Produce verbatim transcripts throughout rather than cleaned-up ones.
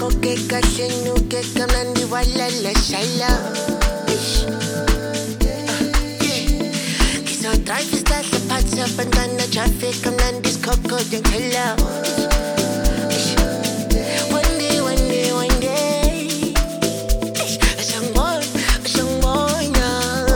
koke kahle nuke kamnandi walala shala. Drive is like the parts up and down the traffic. I'm on this cocoa and hello. One day, one day, one day. Isang more, isang more na.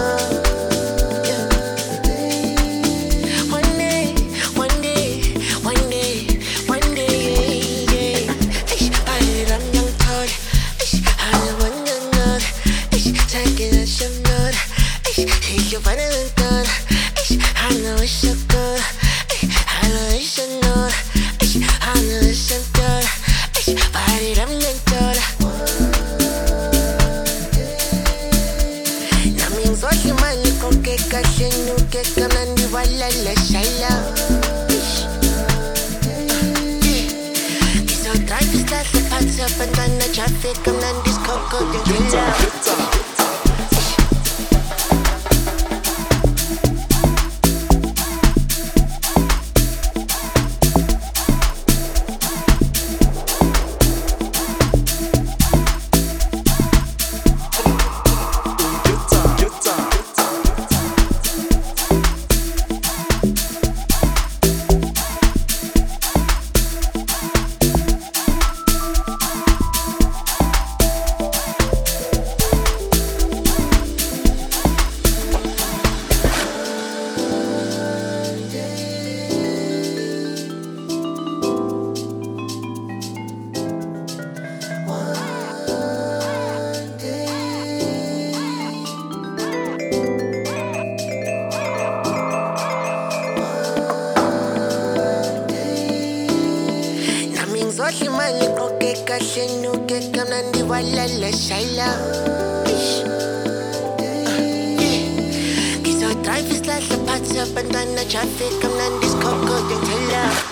One day, one day, one day, one day. Pahiram ng tol. Halawan ng nod. Sa'kin na siyang nod. Hiyo pa na ng tol. I know it's so good. I know it's so good. I know it's so good. Pahiram ng tol. Naming sosi mali koke kasi nuke kamnandi walala shala. Kiso drive is like the parts up and down the traffic. Kamnandi's coco and hello. Sosi mali koke kahle nuke kamnandi walala shala. Kiso drive is like the parts up and down the traffic. Kamnandi's coco and hello.